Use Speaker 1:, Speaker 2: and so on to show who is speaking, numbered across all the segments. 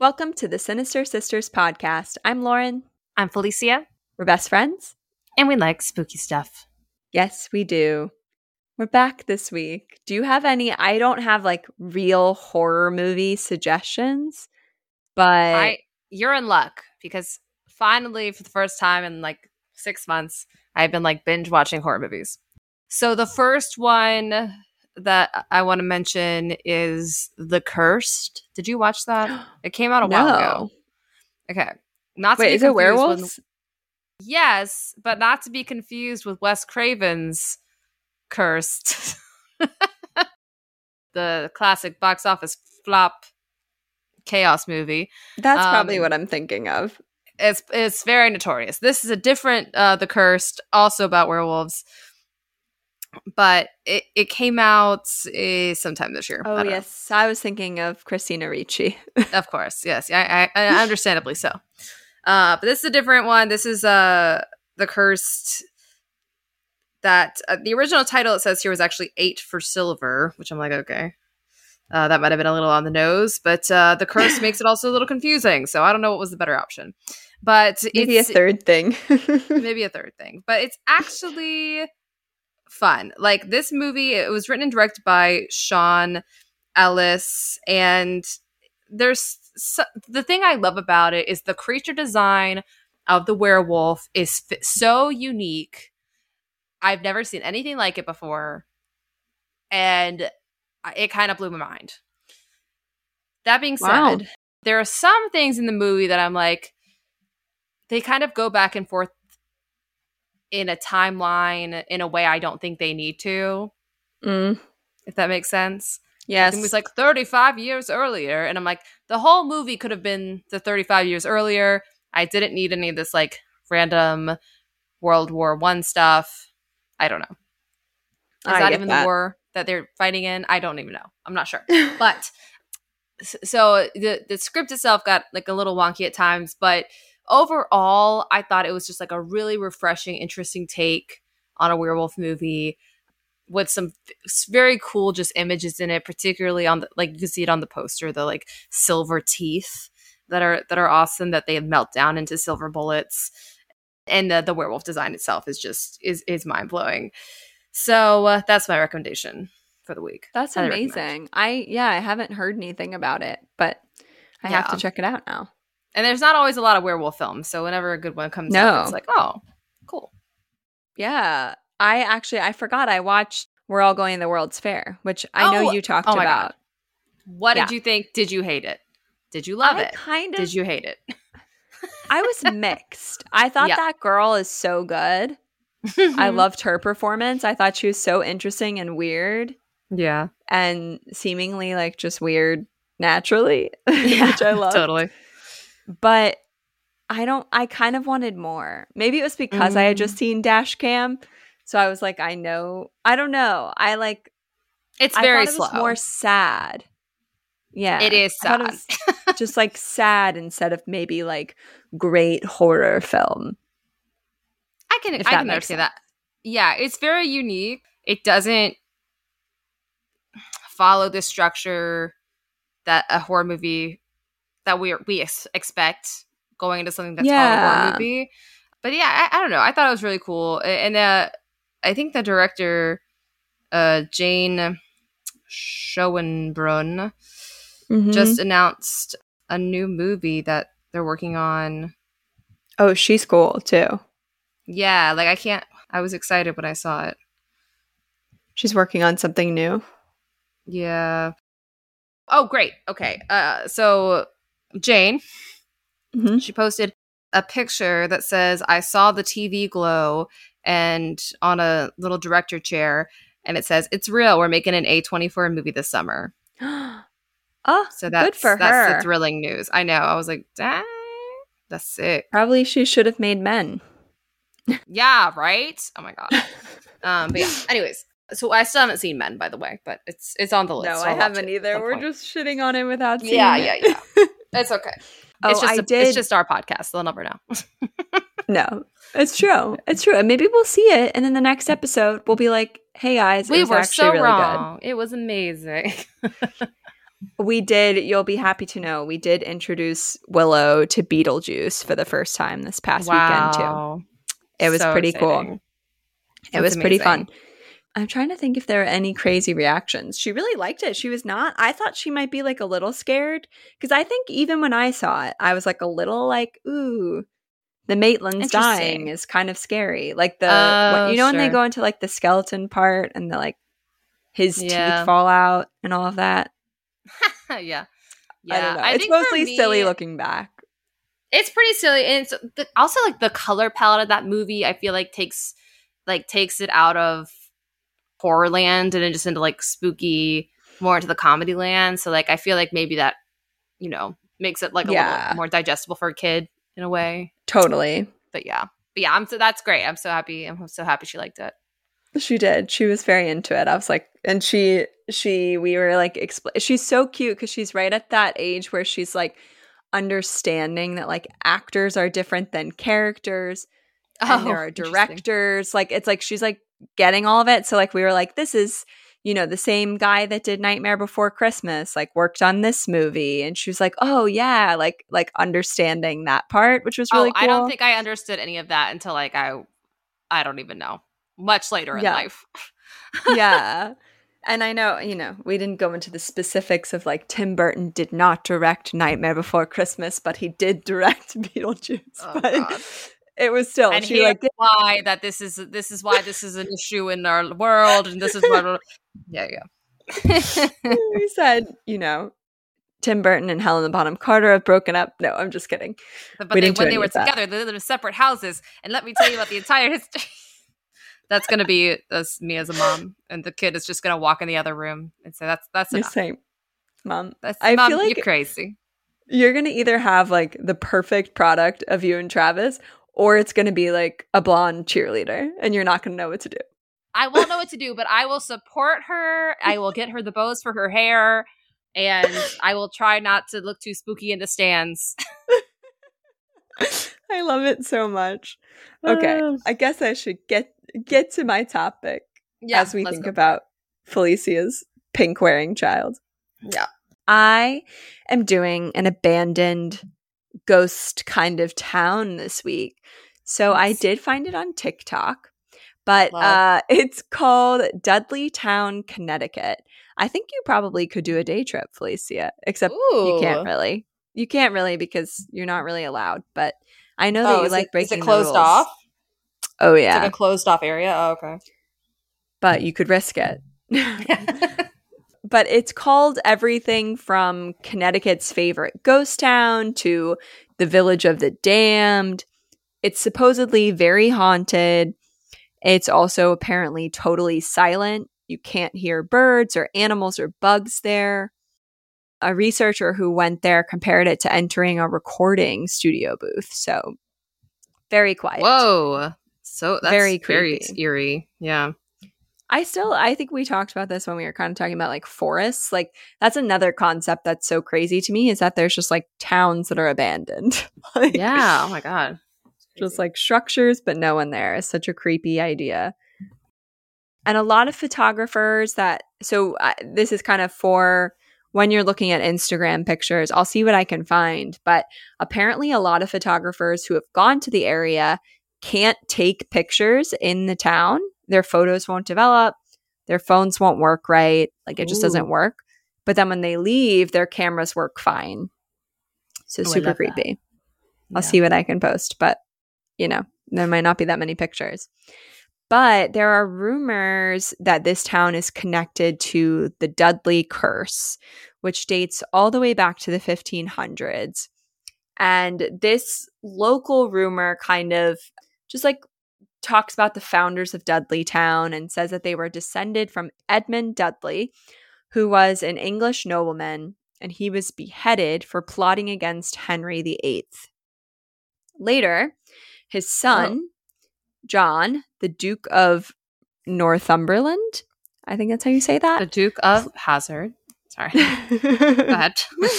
Speaker 1: Welcome to the Sinister Sisters podcast. I'm Lauren.
Speaker 2: I'm Felicia.
Speaker 1: We're best friends.
Speaker 2: And we like spooky stuff.
Speaker 1: Yes, we do. We're back this week. Do you have any? I don't have like real horror movie suggestions, but
Speaker 2: you're in luck because finally, for the first time in like 6 months, I've been like binge watching horror movies. So the first one that I want to mention is The Cursed. Did you watch that? It came out a while ago. Okay. Not to
Speaker 1: Wait,
Speaker 2: be
Speaker 1: is it werewolves?
Speaker 2: with, yes, but not to be confused with Wes Craven's Cursed. The classic box office flop chaos movie.
Speaker 1: That's probably what I'm thinking of.
Speaker 2: It's very notorious. This is a different The Cursed, also about werewolves. But it came out sometime this year.
Speaker 1: Oh, yes. I was thinking of Christina Ricci.
Speaker 2: Of course. Yes. I understandably so. But this is a different one. This is The Cursed. That the original title it says here was actually 8 for Silver, which I'm like, okay. That might have been a little on the nose. But The Cursed makes it also a little confusing. So I don't know what was the better option. But
Speaker 1: maybe a third thing.
Speaker 2: Maybe a third thing. But it's actually fun. Like this movie, it was written and directed by Sean Ellis, and the thing I love about it is the creature design of the werewolf is so unique. I've never seen anything like it before, and it kind of blew my mind. That being said, there are some things in the movie that I'm like, they kind of go back and forth in a timeline in a way I don't think they need to. If that makes sense.
Speaker 1: Yes.
Speaker 2: It was like 35 years earlier. And I'm like, the whole movie could have been the 35 years earlier. I didn't need any of this like random World War I stuff. I don't know. Is that even the war that they're fighting in? I don't even know. I'm not sure. But so the script itself got like a little wonky at times, but overall, I thought it was just like a really refreshing, interesting take on a werewolf movie with some very cool just images in it, particularly on the, like you can see it on the poster, the like silver teeth that are awesome that they melt down into silver bullets, and the werewolf design itself is just is mind blowing. So that's my recommendation for the week.
Speaker 1: That's amazing. I haven't heard anything about it, but I have to check it out now.
Speaker 2: And there's not always a lot of werewolf films, so whenever a good one comes out, it's like, oh, cool.
Speaker 1: Yeah. I forgot I watched We're All Going to the World's Fair, which I know you talked about. God.
Speaker 2: What did you think? Did you hate it? Did you love it? Did you hate it?
Speaker 1: I was mixed. I thought that girl is so good. I loved her performance. I thought she was so interesting and weird.
Speaker 2: Yeah.
Speaker 1: And seemingly like just weird naturally, which I love.
Speaker 2: Totally.
Speaker 1: But I kind of wanted more. Maybe it was because I had just seen Dashcam. So I was like, I don't know.
Speaker 2: It's very
Speaker 1: slow. It was more sad. Yeah.
Speaker 2: It is sad.
Speaker 1: It was just like sad instead of maybe like great horror film.
Speaker 2: I can understand that. Yeah, it's very unique. It doesn't follow the structure that a horror movie that we expect going into something that's called a horror movie. But yeah, I don't know. I thought it was really cool. And I think the director, Jane Schoenbrunn, just announced a new movie that they're working on.
Speaker 1: Oh, she's cool too.
Speaker 2: Yeah, like I was excited when I saw it.
Speaker 1: She's working on something new.
Speaker 2: Yeah. Oh, great. Okay. So Jane, she posted a picture that says, I saw the TV glow, and on a little director chair, and it says, it's real. We're making an A24 movie this summer.
Speaker 1: Oh, so good for her.
Speaker 2: That's the thrilling news. I know. I was like, dang, that's sick.
Speaker 1: Probably she should have made Men.
Speaker 2: Yeah, right? Oh my God. But yeah, anyways. So I still haven't seen Men, by the way, but it's on the list.
Speaker 1: No, so I haven't either. We're just shitting on it without seeing
Speaker 2: it. Yeah. It's okay. It's just our podcast. They'll never know.
Speaker 1: No, it's true. It's true. And maybe we'll see it, and in the next episode, we'll be like, hey guys,
Speaker 2: we were
Speaker 1: actually
Speaker 2: so
Speaker 1: really
Speaker 2: wrong.
Speaker 1: Good.
Speaker 2: It was amazing.
Speaker 1: We did. You'll be happy to know we did introduce Willow to Beetlejuice for the first time this past weekend too. It was
Speaker 2: So
Speaker 1: pretty
Speaker 2: exciting.
Speaker 1: cool.
Speaker 2: That's
Speaker 1: It was pretty fun.
Speaker 2: amazing.
Speaker 1: I'm trying to think if there were any crazy reactions. She really liked it. She was not. I thought she might be like a little scared because I think even when I saw it, I was like a little like, ooh, the Maitland's dying is kind of scary. Like when they go into like the skeleton part and the like his teeth fall out and all of that.
Speaker 2: Yeah.
Speaker 1: I don't know. It's mostly silly looking back.
Speaker 2: It's pretty silly, and it's also like the color palette of that movie. I feel like takes it out of horror land and then just into like spooky, more into the comedy land. So like I feel like maybe that makes it like a little more digestible for a kid in a way.
Speaker 1: Totally.
Speaker 2: But yeah, that's great. I'm so happy she liked it.
Speaker 1: She did. She was very into it. I was like, and we were like, she's so cute because she's right at that age where she's like understanding that like actors are different than characters and there are directors. Like, it's like she's like getting all of it. So like we were like, this is, the same guy that did Nightmare Before Christmas, like worked on this movie. And she was like, oh yeah, like understanding that part, which was really cool.
Speaker 2: I don't think I understood any of that until like I don't even know. Much later in life.
Speaker 1: Yeah. And I know, we didn't go into the specifics of like Tim Burton did not direct Nightmare Before Christmas, but he did direct Beetlejuice.
Speaker 2: Oh,
Speaker 1: but
Speaker 2: God.
Speaker 1: It was still.
Speaker 2: And why that this is why this is an issue in our world, and this is why. Yeah.
Speaker 1: We said, Tim Burton and Helena Bonham Carter have broken up. No, I'm just kidding.
Speaker 2: But when they were together, they lived in separate houses. And let me tell you about the entire history. That's going to be me as a mom. And the kid is just going to walk in the other room and say, that's enough.
Speaker 1: Same. Mom.
Speaker 2: I feel like you're crazy.
Speaker 1: You're going to either have like the perfect product of you and Travis, or it's going to be like a blonde cheerleader and you're not going to know what to do.
Speaker 2: I won't know what to do, but I will support her. I will get her the bows for her hair. And I will try not to look too spooky in the stands.
Speaker 1: I love it so much. Okay, I guess I should get to my topic as we think about Felicia's pink wearing child.
Speaker 2: Yeah.
Speaker 1: I am doing an abandoned ghost kind of town this week. So I did find it on TikTok, but it's called Dudleytown, Connecticut. I think you probably could do a day trip, Felicia, except you can't really. You can't really because you're not really allowed, but I know that you like breaking the rules. Is it closed off? Oh, yeah.
Speaker 2: It's like a closed off area? Oh, okay.
Speaker 1: But you could risk it. But it's called everything from Connecticut's favorite ghost town to the Village of the Damned. It's supposedly very haunted. It's also apparently totally silent. You can't hear birds or animals or bugs there. A researcher who went there compared it to entering a recording studio booth. So very quiet.
Speaker 2: Whoa. So that's very eerie. Yeah.
Speaker 1: I think we talked about this when we were kind of talking about like forests. Like that's another concept that's so crazy to me is that there's just like towns that are abandoned. Like,
Speaker 2: yeah. Oh my God.
Speaker 1: Just like structures, but no one there. It's such a creepy idea. And a lot of photographers this is kind of for when you're looking at Instagram pictures. I'll see what I can find. But apparently a lot of photographers who have gone to the area can't take pictures in the town. Their photos won't develop. Their phones won't work right. Like it just doesn't work. But then when they leave, their cameras work fine. So super creepy. I'll see what I can post. But, there might not be that many pictures. But there are rumors that this town is connected to the Dudley Curse, which dates all the way back to the 1500s. And this local rumor kind of just like talks about the founders of Dudleytown and says that they were descended from Edmund Dudley, who was an English nobleman, and he was beheaded for plotting against Henry VIII. Later, his son, John, the Duke of Northumberland, I think that's how you say that.
Speaker 2: The Duke of Hazard. Sorry. Go ahead.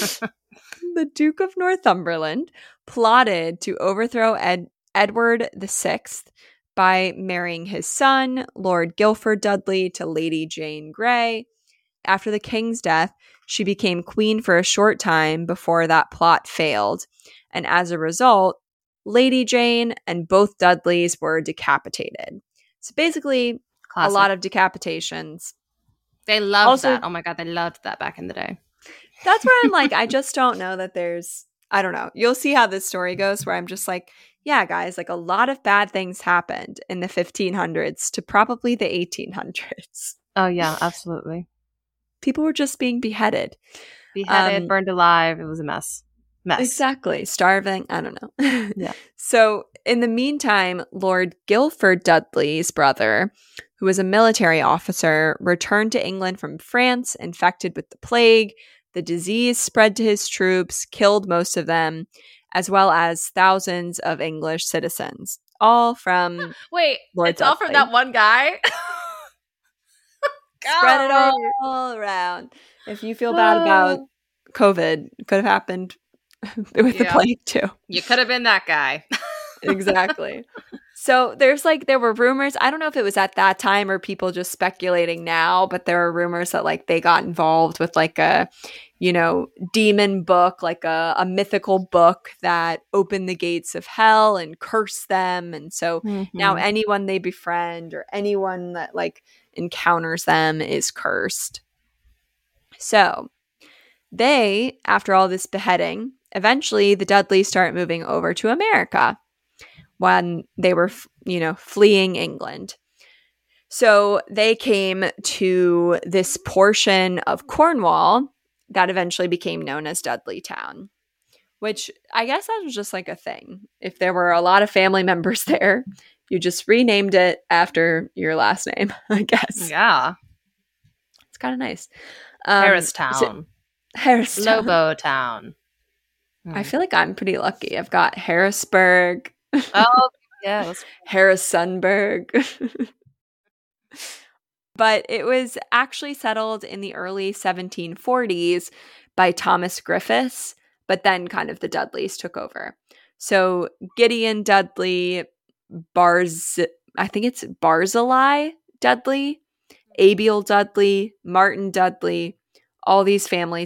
Speaker 1: The Duke of Northumberland plotted to overthrow Edward VI by marrying his son, Lord Guilford Dudley, to Lady Jane Grey. After the king's death, She became queen for a short time before that plot failed. And as a result, Lady Jane and both Dudleys were decapitated. So basically,
Speaker 2: Classic.
Speaker 1: a lot of decapitations.
Speaker 2: They loved
Speaker 1: Also-
Speaker 2: that. Oh my God, they loved that back in the day.
Speaker 1: That's where I'm like, I just don't know that there's, I don't know. You'll see how this story goes where I'm just like, yeah, guys, like a lot of bad things happened in the 1500s to probably the 1800s.
Speaker 2: Oh yeah, absolutely.
Speaker 1: People were just being beheaded.
Speaker 2: Beheaded, burned alive. It was a mess.
Speaker 1: Exactly. Starving. I don't know.
Speaker 2: Yeah.
Speaker 1: So in the meantime, Lord Guilford Dudley's brother, who was a military officer, returned to England from France infected with the plague. The disease spread to his troops, killed most of them, as well as thousands of English citizens, all from
Speaker 2: Wait,
Speaker 1: Lord
Speaker 2: it's all from that one guy?
Speaker 1: Spread it all around. If you feel bad about COVID, it could have happened with the plague too.
Speaker 2: You could have been that guy.
Speaker 1: Exactly. So there were rumors. I don't know if it was at that time or people just speculating now, but there were rumors that like they got involved with like a, demon book, like a mythical book that opened the gates of hell and cursed them. And so now anyone they befriend or anyone that like encounters them is cursed. So they, after all this beheading, eventually the Dudleys start moving over to America when they were, fleeing England. So they came to this portion of Cornwall that eventually became known as Dudley Town, which I guess that was just like a thing. If there were a lot of family members there, you just renamed it after your last name, I guess.
Speaker 2: Yeah.
Speaker 1: It's kind of nice.
Speaker 2: Harristown.
Speaker 1: Harristown.
Speaker 2: Lobo Town.
Speaker 1: I feel like I'm pretty lucky. I've got Harrisburg.
Speaker 2: Oh, yeah.
Speaker 1: Harrisonburg. But it was actually settled in the early 1740s by Thomas Griffiths, but then kind of the Dudleys took over. So Gideon Dudley, I think it's Barzillai Dudley, Abiel Dudley, Martin Dudley, all these family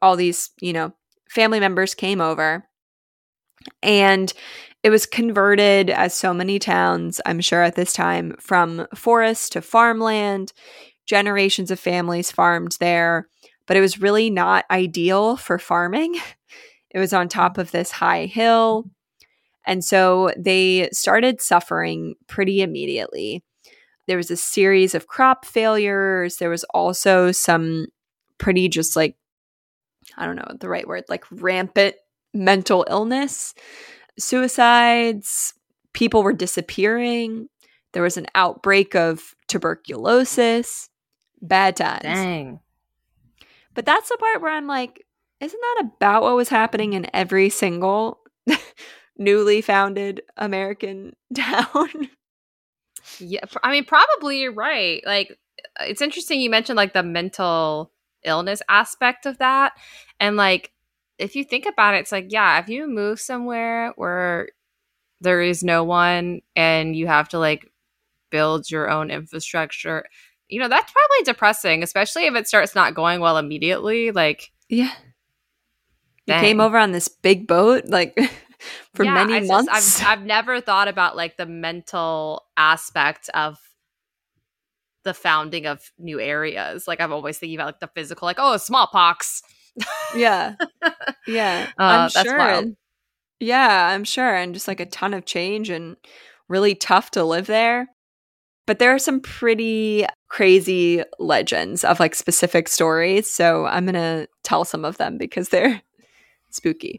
Speaker 1: members came over. And it was converted, as so many towns, I'm sure at this time, from forest to farmland. Generations of families farmed there, but it was really not ideal for farming. It was on top of this high hill. And so they started suffering pretty immediately. There was a series of crop failures. There was also some pretty just like, I don't know the right word, like rampant mental illness, suicides, people were disappearing. There was an outbreak of tuberculosis, bad times.
Speaker 2: Dang.
Speaker 1: But that's the part where I'm like, isn't that about what was happening in every single newly founded American town?
Speaker 2: Yeah, I mean, probably you're right. Like, it's interesting you mentioned like the mental illness aspect of that. And like, if you think about it, it's like, yeah, if you move somewhere where there is no one and you have to like build your own infrastructure, that's probably depressing, especially if it starts not going well immediately. Like,
Speaker 1: yeah. You
Speaker 2: dang.
Speaker 1: came over on this big boat, like for many months.
Speaker 2: I've never thought about like the mental aspect of the founding of new areas. Like, I'm always thinking about like the physical, like, oh, smallpox.
Speaker 1: Yeah. Yeah. I'm
Speaker 2: that's
Speaker 1: sure.
Speaker 2: wild.
Speaker 1: Yeah, I'm sure. And just like a ton of change and really tough to live there. But there are some pretty crazy legends of like specific stories. So I'm going to tell some of them because they're spooky.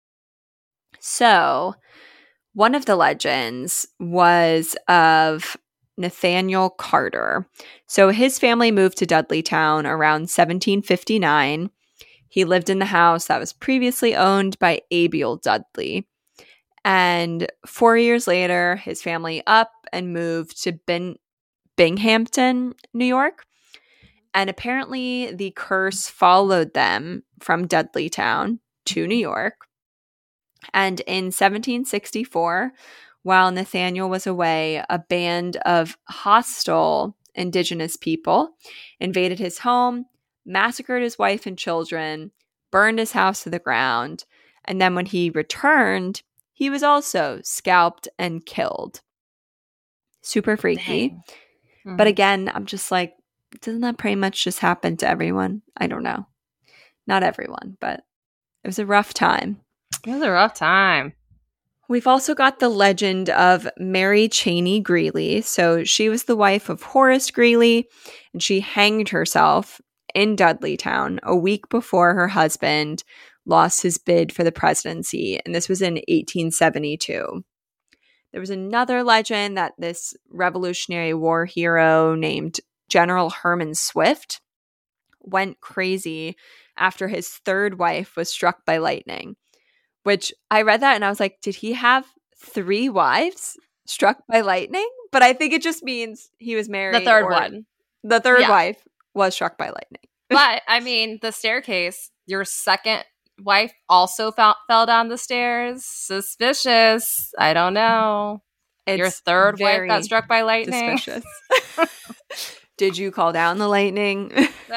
Speaker 1: So one of the legends was of Nathaniel Carter. So his family moved to Dudley Town around 1759. He lived in the house that was previously owned by Abiel Dudley. And 4 years later, his family up and moved to Binghamton, New York. And apparently the curse followed them from Dudley Town to New York. And in 1764, while Nathaniel was away, a band of hostile indigenous people invaded his home, massacred his wife and children, burned his house to the ground, and then when he returned, he was also scalped and killed. Super freaky.
Speaker 2: Dang.
Speaker 1: But again, I'm just like, doesn't that pretty much just happen to everyone? I don't know. Not everyone, but it was a rough time.
Speaker 2: It was a rough time.
Speaker 1: We've also got the legend of Mary Cheney Greeley. So she was the wife of Horace Greeley, and she hanged herself in Dudleytown a week before her husband lost his bid for the presidency, and this was in 1872. There was another legend that this Revolutionary War hero named General Herman Swift went crazy after his third wife was struck by lightning, which I read that and I was like, did he have 3 wives struck by lightning? But I think it just means he was married.
Speaker 2: The third one.
Speaker 1: The third wife was struck by lightning.
Speaker 2: But, I mean, the staircase, your second wife also fell down the stairs. Suspicious. I don't know.
Speaker 1: It's
Speaker 2: your third wife got struck by lightning.
Speaker 1: Suspicious. Did you call down the lightning?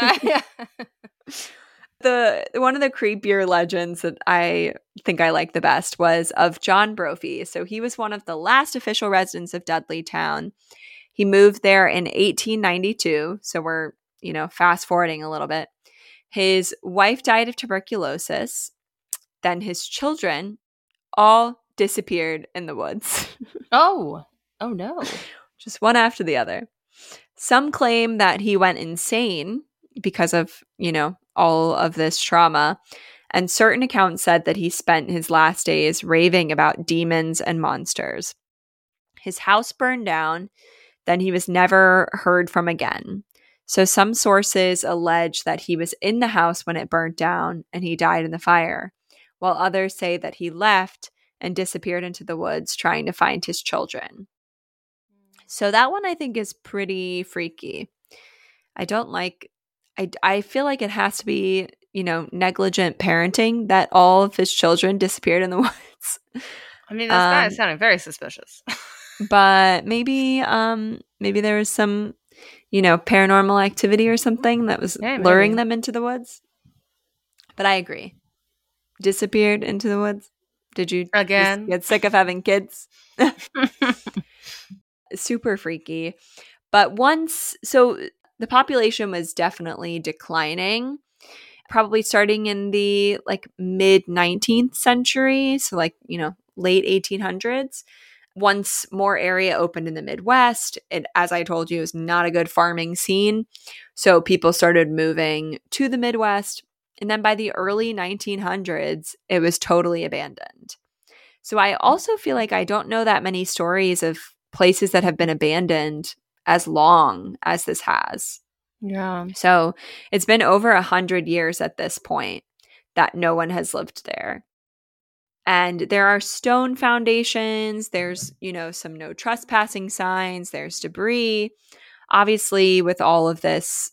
Speaker 1: One of the creepier legends that I think I like the best was of John Brophy. So he was one of the last official residents of Dudleytown. He moved there in 1892. So we're, fast forwarding a little bit. His wife died of tuberculosis. Then his children all disappeared in the woods.
Speaker 2: Oh no.
Speaker 1: Just one after the other. Some claim that he went insane because of, all of this trauma. And certain accounts said that he spent his last days raving about demons and monsters. His house burned down. Then he was never heard from again. So some sources allege that he was in the house when it burnt down and he died in the fire, while others say that he left and disappeared into the woods trying to find his children. So that one I think is pretty freaky. I feel like it has to be, negligent parenting that all of his children disappeared in the woods.
Speaker 2: I mean, that's kind of sounding very suspicious.
Speaker 1: But maybe there was some, paranormal activity or something that was luring them into the woods. But I agree. Disappeared into the woods. Did you
Speaker 2: again
Speaker 1: get sick of having kids? Super freaky. But so the population was definitely declining, probably starting in the mid 19th century. So late 1800s. Once more area opened in the Midwest, it, as I told you, is not a good farming scene. So people started moving to the Midwest. And then by the early 1900s, it was totally abandoned. So I also feel like I don't know that many stories of places that have been abandoned as long as this has.
Speaker 2: Yeah.
Speaker 1: So it's been over 100 years at this point that no one has lived there. And there are stone foundations. There's, some no trespassing signs. There's debris. Obviously, with all of this,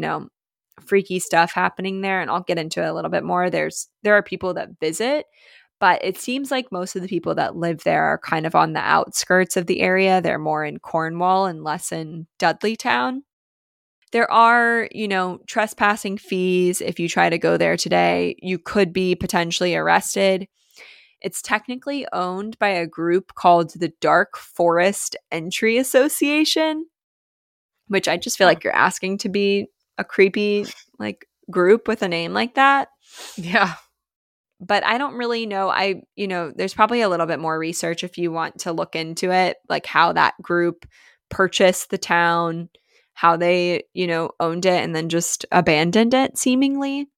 Speaker 1: freaky stuff happening there, and I'll get into it a little bit more, there are people that visit, but it seems like most of the people that live there are kind of on the outskirts of the area. They're more in Cornwall and less in Dudleytown. There are, trespassing fees. If you try to go there today, you could be potentially arrested. It's technically owned by a group called the Dark Forest Entry Association, which I just feel like you're asking to be a creepy group with a name like that.
Speaker 2: Yeah.
Speaker 1: But I don't really know. There's probably a little bit more research if you want to look into it, like how that group purchased the town, how they, owned it and then just abandoned it seemingly.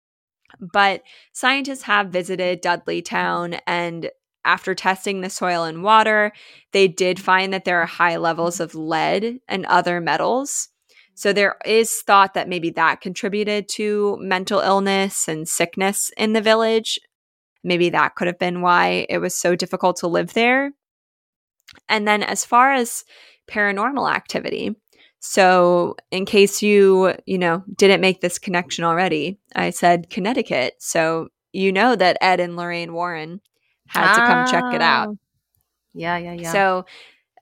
Speaker 1: But scientists have visited Dudleytown, and after testing the soil and water, they did find that there are high levels of lead and other metals. So there is thought that maybe that contributed to mental illness and sickness in the village. Maybe that could have been why it was so difficult to live there. And then as far as paranormal activity, so in case you didn't make this connection already, I said Connecticut. So that Ed and Lorraine Warren had to come check it out.
Speaker 2: Yeah.
Speaker 1: So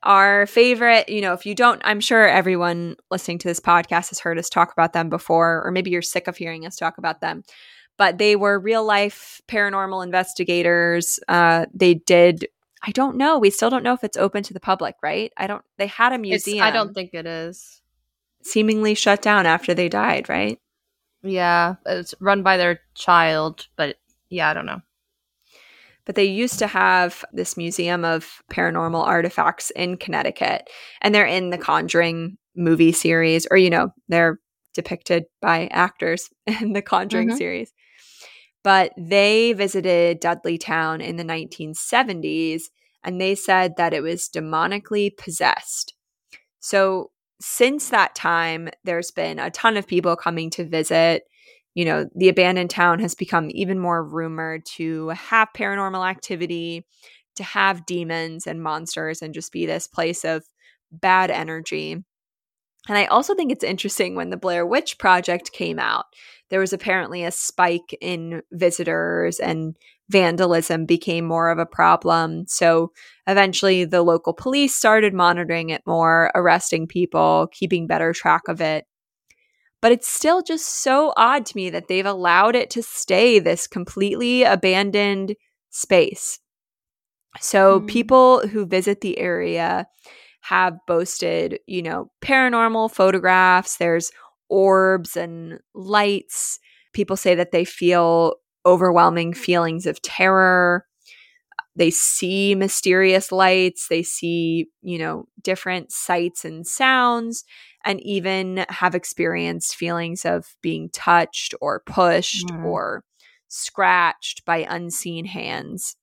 Speaker 1: our favorite, if you don't, I'm sure everyone listening to this podcast has heard us talk about them before, or maybe you're sick of hearing us talk about them, but they were real life paranormal investigators. They did, I don't know. We still don't know if it's open to the public, right? They had a museum.
Speaker 2: I don't think it is.
Speaker 1: Seemingly shut down after they died, right?
Speaker 2: Yeah. It's run by their child, but yeah, I don't know.
Speaker 1: But they used to have this museum of paranormal artifacts in Connecticut, and they're in the Conjuring movie series, or, they're depicted by actors in the Conjuring series. But they visited Dudleytown in the 1970s, and they said that it was demonically possessed. So since that time, there's been a ton of people coming to visit. The abandoned town has become even more rumored to have paranormal activity, to have demons and monsters, and just be this place of bad energy. And I also think it's interesting, when the Blair Witch Project came out, there was apparently a spike in visitors, and vandalism became more of a problem. So eventually the local police started monitoring it more, arresting people, keeping better track of it. But it's still just so odd to me that they've allowed it to stay this completely abandoned space. So people who visit the area have boasted, paranormal photographs. There's orbs and lights. People say that they feel overwhelming feelings of terror. They see mysterious lights. They see, different sights and sounds, and even have experienced feelings of being touched or pushed or scratched by unseen hands.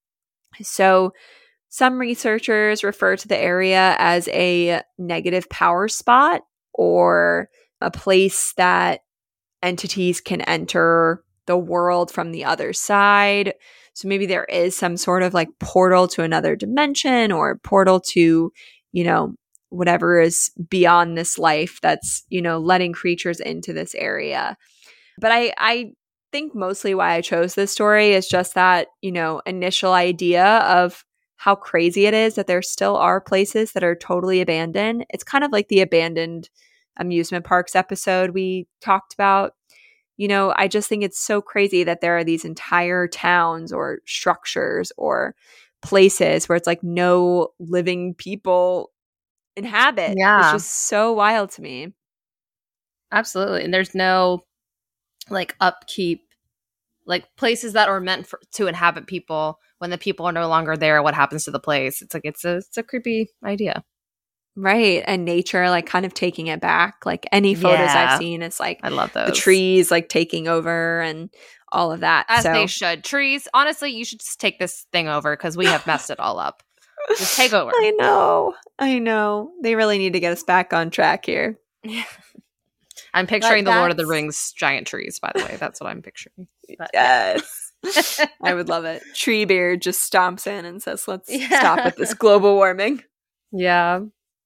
Speaker 1: So some researchers refer to the area as a negative power spot, or a place that entities can enter the world from the other side. So maybe there is some sort of like portal to another dimension, or portal to, whatever is beyond this life that's, letting creatures into this area. But I think mostly why I chose this story is just that, initial idea of how crazy it is that there still are places that are totally abandoned. It's kind of like the abandoned amusement parks episode we talked about. I just think it's so crazy that there are these entire towns or structures or places where it's like no living people inhabit.
Speaker 2: Yeah.
Speaker 1: It's just so wild to me.
Speaker 2: Absolutely. And there's no like upkeep, like places that are meant to inhabit people. When the people are no longer there, what happens to the place? It's like it's a creepy idea.
Speaker 1: Right. And nature like kind of taking it back. Like any photos I've seen, it's like
Speaker 2: I love those.
Speaker 1: The trees like taking over and all of that.
Speaker 2: As they should. Trees, honestly, you should just take this thing over because we have messed it all up. Just take over.
Speaker 1: I know. They really need to get us back on track here.
Speaker 2: I'm picturing the Lord of the Rings giant trees, by the way. That's what I'm picturing. But,
Speaker 1: yes. I would love it. Treebeard just stomps in and says, let's stop with this global warming.
Speaker 2: Yeah.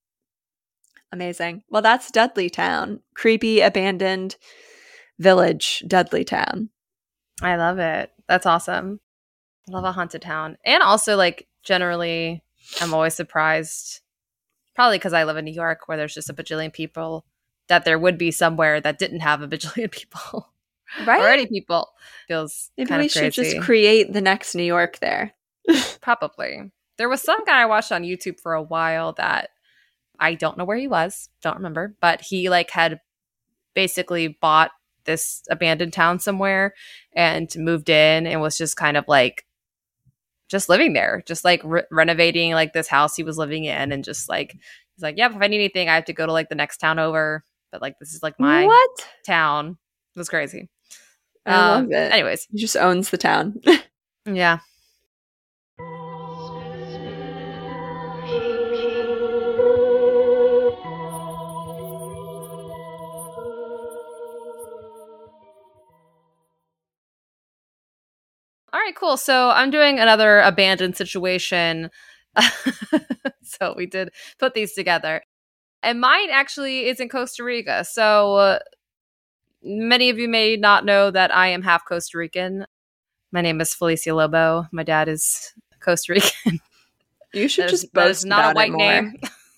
Speaker 1: Amazing. Well, that's Dudleytown. Creepy, abandoned village, Dudleytown.
Speaker 2: I love it. That's awesome. I love a haunted town. And also, like, generally, I'm always surprised, probably because I live in New York, where there's just a bajillion people, that there would be somewhere that didn't have a bajillion people.
Speaker 1: Right?
Speaker 2: Or any people. Feels
Speaker 1: maybe
Speaker 2: kind
Speaker 1: we
Speaker 2: of crazy.
Speaker 1: should just create the next New York there.
Speaker 2: Probably. There was some guy I watched on YouTube for a while that I don't know where he was, don't remember, but he like had basically bought this abandoned town somewhere and moved in and was just kind of like just living there, just like renovating like this house he was living in, and just like he's like, yeah, if I need anything, I have to go to like the next town over, but like this is like my town. It was crazy.
Speaker 1: I love it.
Speaker 2: Anyways,
Speaker 1: he just owns the town.
Speaker 2: Yeah. All right, cool. So I'm doing another abandoned situation. So we did put these together. And mine actually is in Costa Rica. So many of you may not know that I am half Costa Rican. My name is Felicia Lobo. My dad is Costa Rican.
Speaker 1: You should just
Speaker 2: that is
Speaker 1: boast
Speaker 2: not a
Speaker 1: about
Speaker 2: white
Speaker 1: it more.
Speaker 2: name.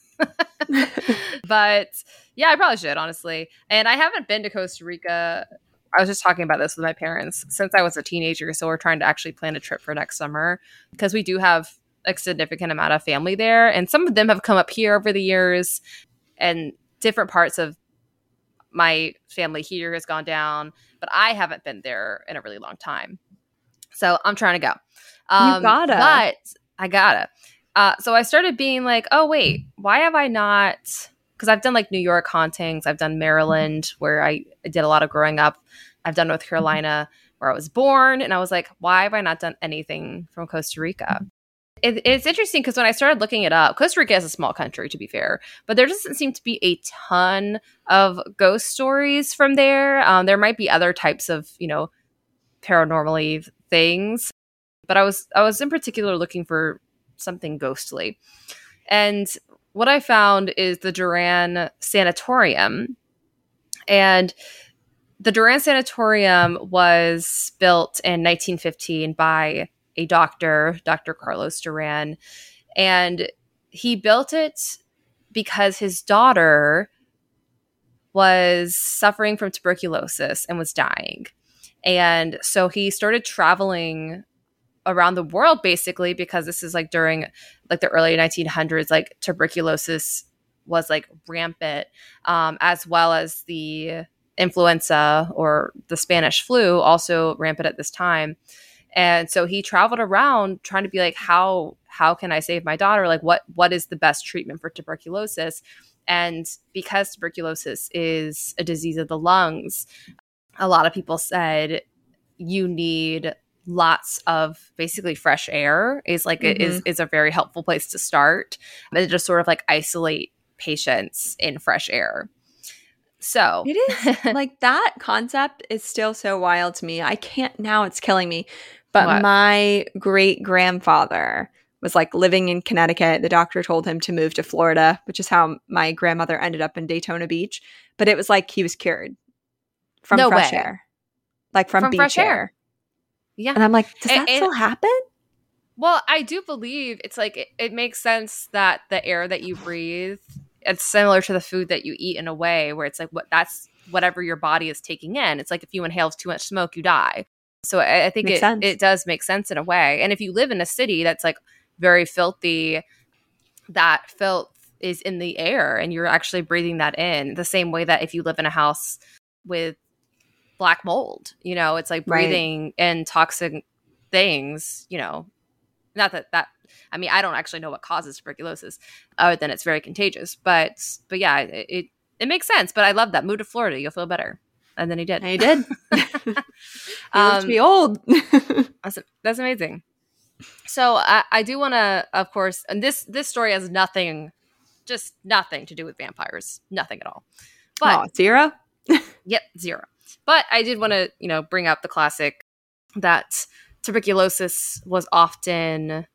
Speaker 2: But yeah, I probably should, honestly. And I haven't been to Costa Rica. I was just talking about this with my parents since I was a teenager. So we're trying to actually plan a trip for next summer because we do have a significant amount of family there. And some of them have come up here over the years, and different parts of my family here has gone down, but I haven't been there in a really long time. So I'm trying to go.
Speaker 1: You gotta.
Speaker 2: But I gotta. So I started being like, oh, wait, why have I not? Because I've done like New York hauntings. I've done Maryland, where I did a lot of growing up. I've done North Carolina, where I was born. And I was like, why have I not done anything from Costa Rica? It's interesting because when I started looking it up, Costa Rica is a small country, to be fair, but there doesn't seem to be a ton of ghost stories from there. There might be other types of, paranormally things, but I was in particular looking for something ghostly. And what I found is the Duran Sanatorium. And the Duran Sanatorium was built in 1915 by a doctor, Dr. Carlos Duran. And he built it because his daughter was suffering from tuberculosis and was dying. And so he started traveling around the world, basically, because this is like during like the early 1900s, like tuberculosis was like rampant, as well as the influenza or the Spanish flu also rampant at this time. And so he traveled around trying to be like, how can I save my daughter? Like, what is the best treatment for tuberculosis? And because tuberculosis is a disease of the lungs, a lot of people said you need lots of basically fresh air is like is a very helpful place to start. And just sort of like isolate patients in fresh air. So
Speaker 1: it is like that concept is still so wild to me. I can't now, it's killing me. But
Speaker 2: What?
Speaker 1: My great grandfather was like living in Connecticut. The doctor told him to move to Florida, which is how my grandmother ended up in Daytona Beach. But it was like he was cured from
Speaker 2: No
Speaker 1: fresh
Speaker 2: way.
Speaker 1: air, like from beach
Speaker 2: fresh
Speaker 1: air.
Speaker 2: Yeah.
Speaker 1: And I'm like, does that still happen?
Speaker 2: Well, I do believe it's like it makes sense that the air that you breathe, it's similar to the food that you eat in a way where it's like that's whatever your body is taking in. It's like if you inhale too much smoke, you die. So I think it does make sense in a way. And if you live in a city that's like very filthy, that filth is in the air and you're actually breathing that in the same way that if you live in a house with black mold, it's like breathing in toxic things, not that I mean, I don't actually know what causes tuberculosis other than it's very contagious, but yeah, it makes sense. But I love that. Move to Florida, you'll feel better. And then he did.
Speaker 1: He did. He lived to be old.
Speaker 2: That's amazing. So I do want to, of course, and this story has nothing to do with vampires. Nothing at all. But
Speaker 1: zero?
Speaker 2: Yep, zero. But I did want to, bring up the classic that tuberculosis was often,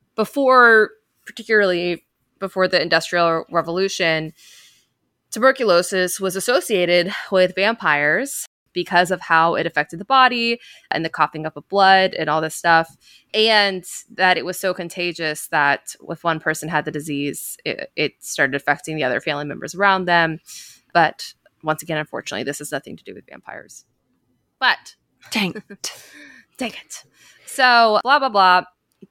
Speaker 2: particularly before the Industrial Revolution, tuberculosis was associated with vampires because of how it affected the body and the coughing up of blood and all this stuff. And that it was so contagious that if one person had the disease, it started affecting the other family members around them. But once again, unfortunately, this has nothing to do with vampires. But
Speaker 1: dang it.
Speaker 2: So blah, blah, blah.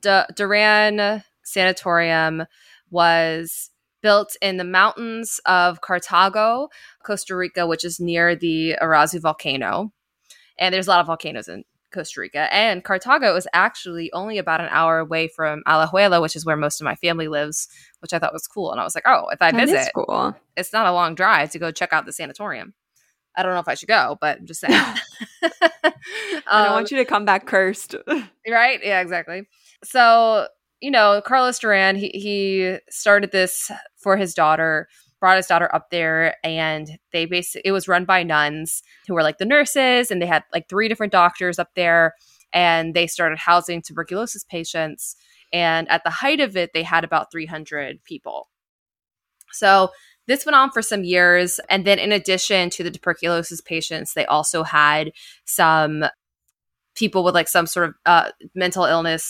Speaker 2: Duran Sanatorium was built in the mountains of Cartago, Costa Rica, which is near the Irazu volcano. And there's a lot of volcanoes in Costa Rica. And Cartago is actually only about an hour away from Alajuela, which is where most of my family lives, which I thought was cool. And I was like, oh, if I visit,
Speaker 1: cool.
Speaker 2: It's not a long drive to go check out the sanatorium. I don't know if I should go, but I'm just saying.
Speaker 1: I don't want you to come back cursed.
Speaker 2: Right? Yeah, exactly. So, Carlos Duran, he started this for his daughter, brought his daughter up there, and it was run by nuns who were like the nurses, and they had like 3 different doctors up there, and they started housing tuberculosis patients. And at the height of it, they had about 300 people. So this went on for some years. And then in addition to the tuberculosis patients, they also had some people with like some sort of mental illness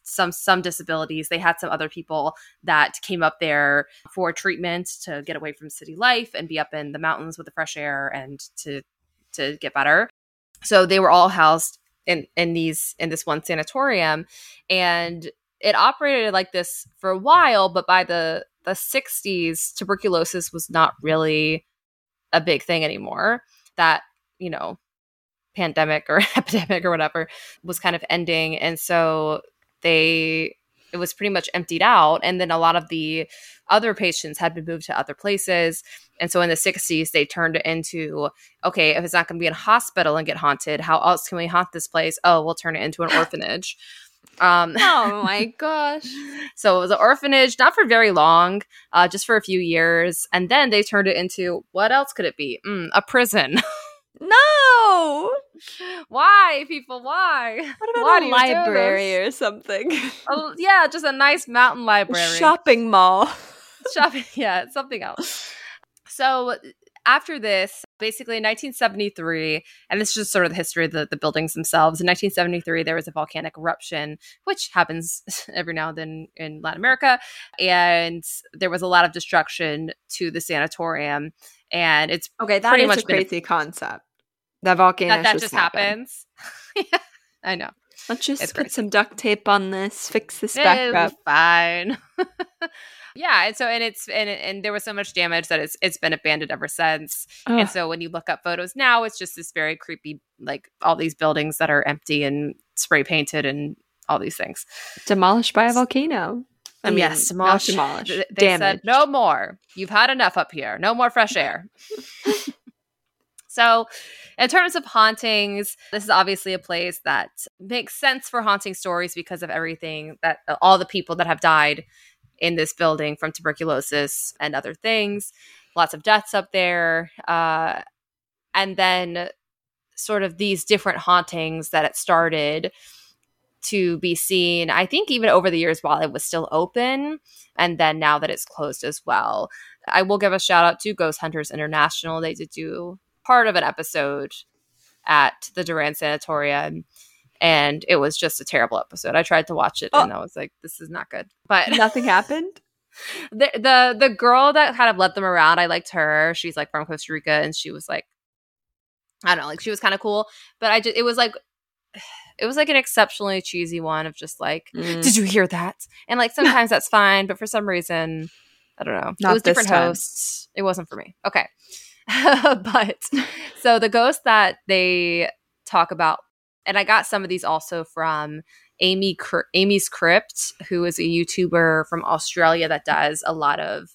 Speaker 2: some disabilities. They had some other people that came up there for treatment to get away from city life and be up in the mountains with the fresh air and to get better. So they were all housed in this one sanatorium, and it operated like this for a while. But by the 60s, tuberculosis was not really a big thing anymore. That, you know, pandemic or epidemic or whatever was kind of ending, and so it was pretty much emptied out. And then a lot of the other patients had been moved to other places, and so in the 60s they turned it into, okay, if it's not going to be in a hospital and get haunted, how else can we haunt this place? Oh, we'll turn it into an orphanage.
Speaker 1: Oh my gosh.
Speaker 2: So it was an orphanage, not for very long, just for a few years, and then they turned it into, what else could it be? A prison.
Speaker 1: No!
Speaker 2: Why, people? Why?
Speaker 1: What about
Speaker 2: Why
Speaker 1: a library or something?
Speaker 2: Yeah, just a nice mountain library.
Speaker 1: A shopping mall.
Speaker 2: Shopping, yeah, something else. So after this, basically in 1973, and this is just sort of the history of the buildings themselves. In 1973, there was a volcanic eruption, which happens every now and then in Latin America. And there was a lot of destruction to the sanatorium. And it's
Speaker 1: okay, that
Speaker 2: pretty
Speaker 1: is
Speaker 2: much
Speaker 1: a crazy concept. That volcano
Speaker 2: that just happens. Yeah, I know.
Speaker 1: Let's just
Speaker 2: It's
Speaker 1: put
Speaker 2: crazy.
Speaker 1: some duct tape on this, fix this back
Speaker 2: It'll
Speaker 1: up.
Speaker 2: be fine. Yeah, and so and there was so much damage that it's been abandoned ever since.
Speaker 1: Ugh.
Speaker 2: And so when you look up photos now, it's just this very creepy, like all these buildings that are empty and spray painted and all these things.
Speaker 1: Demolished by a volcano. I mean,
Speaker 2: yes,
Speaker 1: not demolished.
Speaker 2: They said, no more. You've had enough up here. No more fresh air. So in terms of hauntings, this is obviously a place that makes sense for haunting stories because of everything that all the people that have died in this building from tuberculosis and other things. Lots of deaths up there. And then sort of these different hauntings that it started to be seen, I think, even over the years while it was still open, and then now that it's closed as well. I will give a shout out to Ghost Hunters International. They did do part of an episode at the Duran Sanatorium, and it was just a terrible episode. I tried to watch it and I was like, this is not good. But
Speaker 1: nothing happened.
Speaker 2: The girl that kind of led them around, I liked her. She's like from Costa Rica, and she was like, I don't know, like she was kind of cool. But it was like an exceptionally cheesy one of just like, did you hear that? And like sometimes that's fine, but for some reason, I don't know.
Speaker 1: Not
Speaker 2: it was different
Speaker 1: time.
Speaker 2: hosts. It wasn't for me. Okay. But so the ghost that they talk about, and I got some of these also from Amy's Crypt, who is a YouTuber from Australia that does a lot of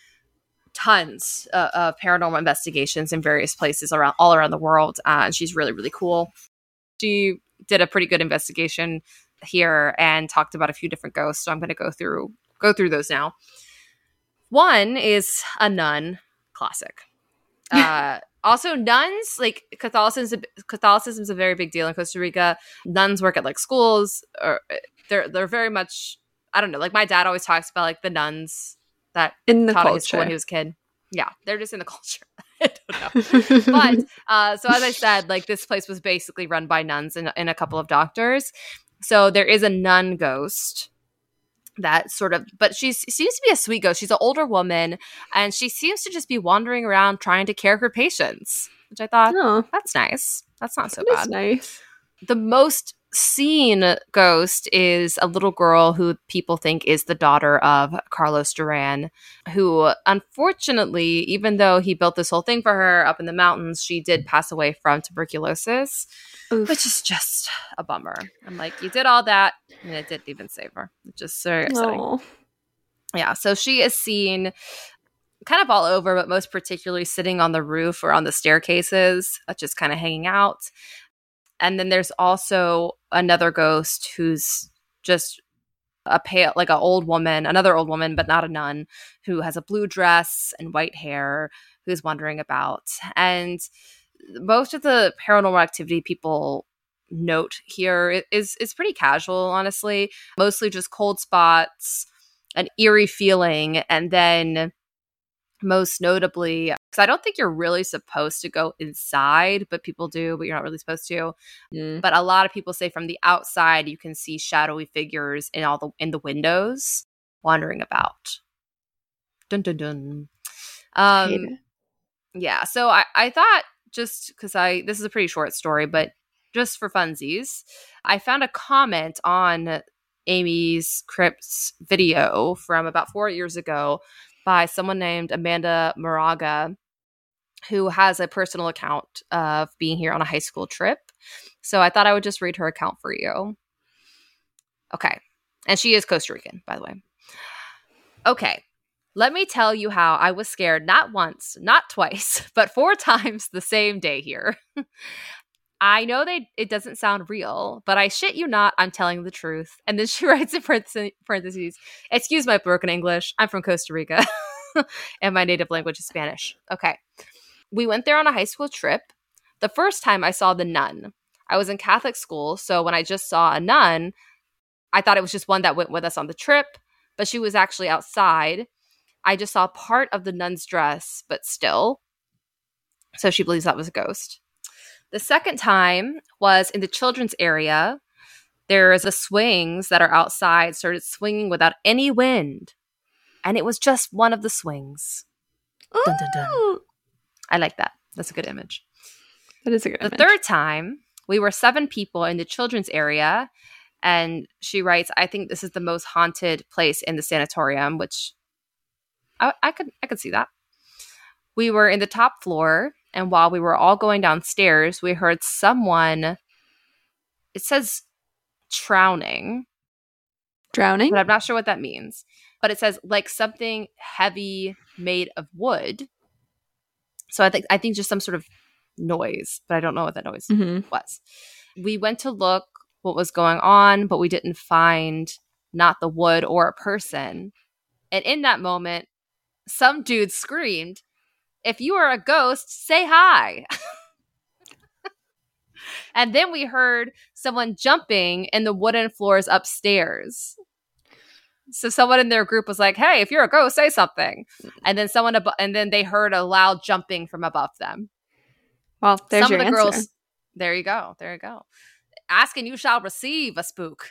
Speaker 2: tons of paranormal investigations in various places all around the world. And she's really, really cool. She did a pretty good investigation here and talked about a few different ghosts. So I'm going to go through those now. One is a nun, classic. Also, nuns, like Catholicism is a very big deal in Costa Rica. Nuns work at like schools, or they're very much, I don't know. Like my dad always talks about like the nuns that
Speaker 1: in the
Speaker 2: taught
Speaker 1: culture
Speaker 2: at his school when he was a kid. Yeah, they're just in the culture. I don't know. But so as I said, like this place was basically run by nuns and a couple of doctors. So there is a nun ghost that sort of, but she seems to be a sweet ghost. She's an older woman, and she seems to just be wandering around trying to care for patients, which I thought, that's nice. That's not so bad.
Speaker 1: That's nice.
Speaker 2: The most seen ghost is a little girl who people think is the daughter of Carlos Duran, who unfortunately, even though he built this whole thing for her up in the mountains, she did pass away from tuberculosis. Oof. Which is just a bummer. I'm like, you did all that, and it didn't even save her. It's just so upsetting.
Speaker 1: Aww.
Speaker 2: Yeah, so she is seen kind of all over, but most particularly sitting on the roof or on the staircases, just kind of hanging out. And then there's also another ghost who's just a pale, like an old woman, another old woman, but not a nun, who has a blue dress and white hair, who's wandering about. And most of the paranormal activity people note here is pretty casual, honestly. Mostly just cold spots, an eerie feeling, and then most notably, because I don't think you're really supposed to go inside, but people do, but you're not really supposed to. But a lot of people say from the outside, you can see shadowy figures in the windows wandering about. Dun dun dun.
Speaker 1: I hate it.
Speaker 2: Yeah, so I thought, just because this is a pretty short story, but just for funsies, I found a comment on Amy's Crypts video from about 4 years ago by someone named Amanda Moraga, who has a personal account of being here on a high school trip. So I thought I would just read her account for you. Okay. And she is Costa Rican, by the way. Okay. Let me tell you how I was scared not once, not twice, but 4 times the same day here. I know it doesn't sound real, but I shit you not, I'm telling the truth. And then she writes in parentheses, excuse my broken English, I'm from Costa Rica, and my native language is Spanish. Okay. We went there on a high school trip. The first time I saw the nun. I was in Catholic school, so when I just saw a nun, I thought it was just one that went with us on the trip, but she was actually outside. I just saw part of the nun's dress, but still. So she believes that was a ghost. The second time was in the children's area. There's the swings that are outside started swinging without any wind. And it was just one of the swings. Dun, dun, dun. I like that. That's a good image.
Speaker 1: That is a good image.
Speaker 2: The third time, we were 7 people in the children's area. And she writes, I think this is the most haunted place in the sanatorium, which I could see that. We were in the top floor, and while we were all going downstairs, we heard someone, it says drowning.
Speaker 1: Drowning?
Speaker 2: But I'm not sure what that means. But it says like something heavy made of wood. So I think just some sort of noise, but I don't know what that noise was. We went to look what was going on, but we didn't find not the wood or a person. And in that moment, some dude screamed, if you are a ghost, say hi. And then we heard someone jumping in the wooden floors upstairs. So someone in their group was like, hey, if you're a ghost, say something. And then and then they heard a loud jumping from above them.
Speaker 1: Well, there's your answer.
Speaker 2: Girls, there you go. Ask and you shall receive, a spook.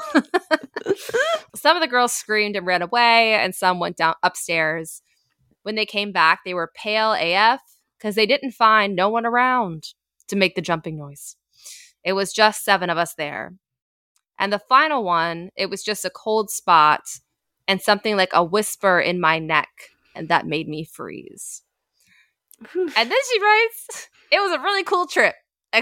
Speaker 2: Some of the girls screamed and ran away, and some went down upstairs. When they came back, they were pale AF because they didn't find no one around to make the jumping noise. It was just 7 of us there. And the final one, it was just a cold spot and something like a whisper in my neck, and that made me freeze. And then she writes, it was a really cool trip! ! I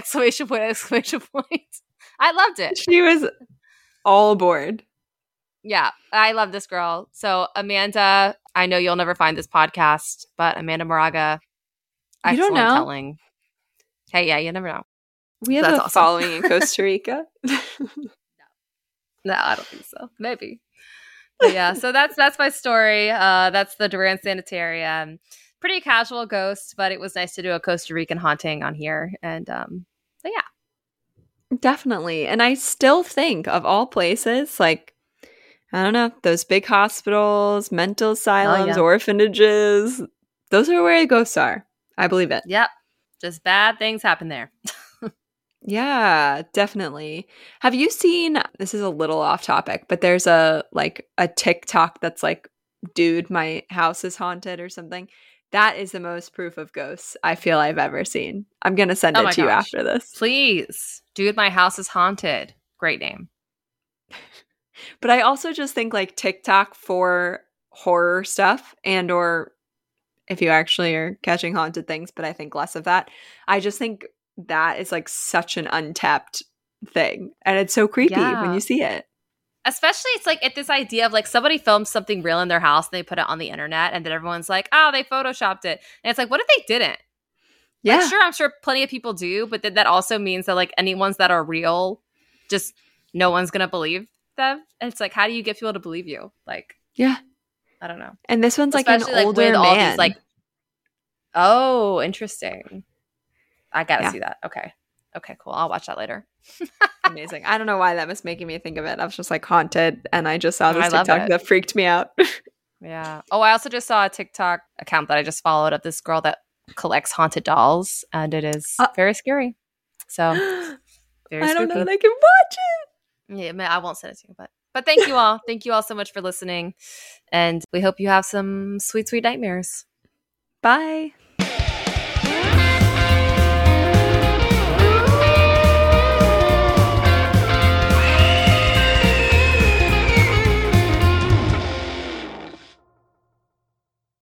Speaker 2: loved it.
Speaker 1: She was all aboard.
Speaker 2: Yeah, I love this girl. So Amanda, I know you'll never find this podcast, but Amanda Moraga,
Speaker 1: you don't know.
Speaker 2: Telling. Hey, yeah, you never know.
Speaker 1: We have a following in Costa Rica.
Speaker 2: No, I don't think so. Maybe. But yeah, so that's my story. That's the Duran Sanitarium. Pretty casual ghost, but it was nice to do a Costa Rican haunting on here. And but yeah.
Speaker 1: Definitely. And I still think of all places, like, I don't know, those big hospitals, mental asylums, orphanages, those are where the ghosts are. I believe it.
Speaker 2: Yep. Just bad things happen there.
Speaker 1: Yeah, definitely. Have you seen, this is a little off topic, but there's a TikTok that's like, dude, my house is haunted or something. That is the most proof of ghosts I feel I've ever seen. I'm going to send it to you after this.
Speaker 2: Please. Dude, my house is haunted. Great name.
Speaker 1: But I also just think like TikTok for horror stuff and or if you actually are catching haunted things, but I think less of that. I just think that is like such an untapped thing. And it's so creepy when you see it.
Speaker 2: Especially it's like this idea of like somebody filmed something real in their house and they put it on the internet and then everyone's like, oh, they photoshopped it. And it's like, what if they didn't?
Speaker 1: Yeah.
Speaker 2: Like, sure, I'm sure plenty of people do, but then that also means that like any ones that are real, just no one's going to believe them. And it's like, how do you get people to believe you? Like,
Speaker 1: yeah.
Speaker 2: I don't know.
Speaker 1: And this one's
Speaker 2: especially
Speaker 1: like an older man.
Speaker 2: All these, like, oh, interesting. I got to see that. Okay. Okay, cool. I'll watch that later.
Speaker 1: Amazing. I don't know why that was making me think of it. I was just like haunted and I just saw this TikTok that freaked me out.
Speaker 2: Yeah. Oh, I also just saw a TikTok account that I just followed of this girl that collects haunted dolls, and it is very scary. So very
Speaker 1: I don't
Speaker 2: spooky.
Speaker 1: know that I can watch it.
Speaker 2: Yeah, I won't send it to you, but thank you all. Thank you all so much for listening, and we hope you have some sweet, sweet nightmares.
Speaker 1: Bye.